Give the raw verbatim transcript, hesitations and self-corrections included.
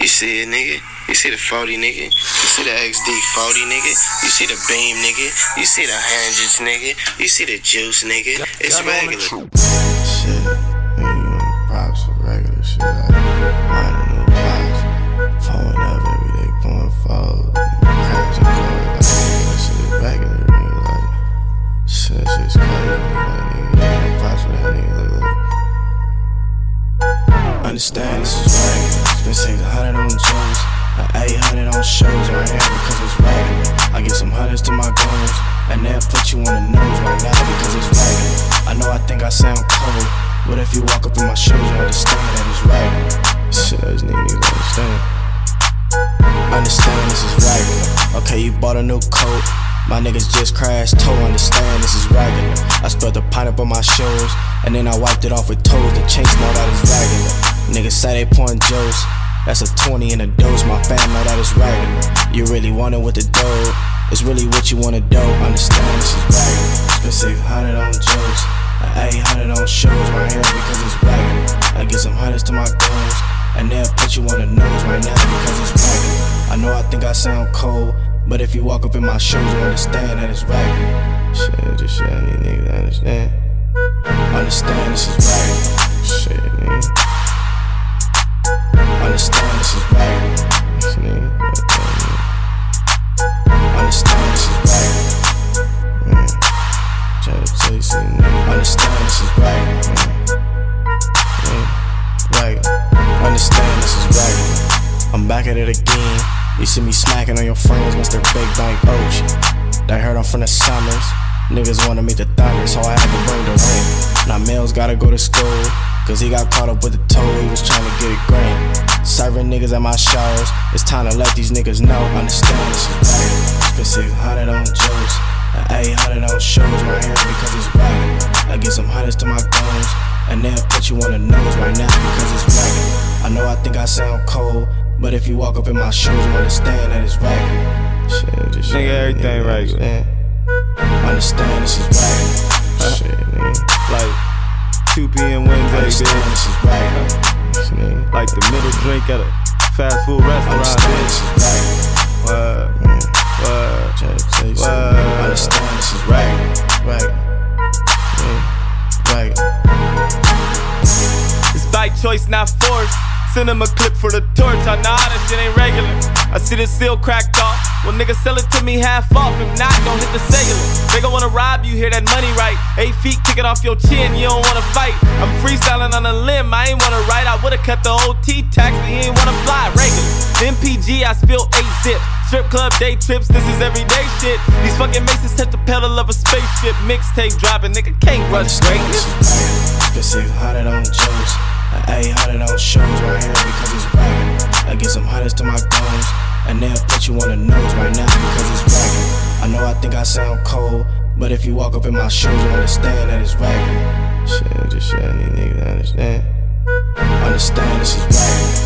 You see it, nigga? You see the forty, nigga? You see the X D forty, nigga? You see the beam, nigga? You see the hundreds, nigga? You see the juice, nigga? It's regular. Shit, nigga, you want props for regular shit. Like, mine a new props. Phone up every day, going forward. Crash and cars. Like, nigga, that shit is regular, nigga. Like, shit, that shit's crazy, nigga. Like, nigga, you want props for that nigga. Look, look. Understand this is regular. Spend six hundred on jewels, and eight hundred on shows right here because it's regular. I get some hundreds to my goals, and they'll put you on the nose right now because it's regular. I know I think I sound cold, but if you walk up in my shoes, you understand that it's regular. Shit, I just need you to understand. Understand this is regular. Okay, you bought a new coat, my niggas just crashed toe. Understand this is regular. I spilled the pint up on my shoes, and then I wiped it off with toes. The chinks know that it's regular. Niggas say they pouring Joes, that's a twenty in a dose. My fam know that it's regular. You really want it with the dough, it's really what you wanna do. Understand this is regular. Spend six hundred on Joes, and eight hundred on shows right here because it's regular. I get some hundreds to my goals, and they'll put you on the nose right now because it's regular. I know I think I sound cold, but if you walk up in my shoes, you understand that it's regular. Shit, just shit, I need niggas to understand. Understand this is regular. Shit, nigga. Understand this is regular. Understand this is regular. Man, try to tell you something, nigga. Understand this is regular, man. Regular. Understand this is regular. I'm back at it again. You see me smacking on your friends, Mister Big Bank Ocean. They heard I'm from the Summers. Niggas wanna meet the Thunder, so I had to bring the ring. Now Mills gotta go to school, cause he got caught up with the toe, he was trying to get it green. Serving niggas at my shows, it's time to let these niggas know. Understand this is regular. Spend six hundred on jokes, and eight hundred on shows right here because it's regular. I get some hundreds to my goals, and they'll put you on the nose right now because it's regular. I know I think I sound cold, but if you walk up in my shoes, you understand that it's regular. Shit, just nigga, everything regular. Understand. Understand this is regular. Huh? Shit, nigga. Like two P M Wednesday, understand this is regular. Nigga. Like the middle drink at a fast food restaurant. Understand this is regular. What? Man. What? Try to tell you something. Understand this is regular. Regular. Yeah. Regular. It's by choice, not force. Send him a clip for the torch. I know that shit ain't regular. I see the seal cracked off. Well, niggas sell it to me half off. If not, don't hit the cellular. They gon' wanna rob you, hear that money right. Eight feet kicking off your chin, you don't wanna fight. I'm freestyling on a limb, I ain't wanna write. I would've cut the O T tax, but he ain't wanna fly. Regular. M P G, I spill eight zips. Strip club day trips, this is everyday shit. These fucking maces touch the pedal of a spaceship. Mixtape dropping, nigga can't rush greatness. Spend six hundred on jokes, and eight hundred on shows right here because it's regular. I get some hundreds to my goals, and they'll put you on the nose right now because it's regular. I know I think I sound cold, but if you walk up in my shoes, you understand that it's regular. Shit, just shit, I need niggas to understand. Understand this is regular.